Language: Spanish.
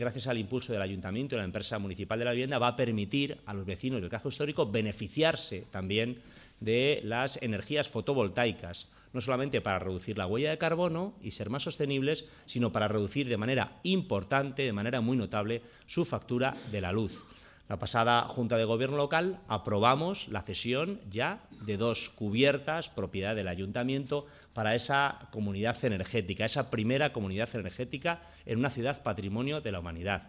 gracias al impulso del Ayuntamiento y de la empresa municipal de la vivienda, va a permitir a los vecinos del casco histórico beneficiarse también de las energías fotovoltaicas, no solamente para reducir la huella de carbono y ser más sostenibles, sino para reducir de manera importante, de manera muy notable, su factura de la luz. La pasada Junta de Gobierno local aprobamos la cesión ya de 2 cubiertas, propiedad del Ayuntamiento, para esa comunidad energética, esa primera comunidad energética en una ciudad patrimonio de la humanidad.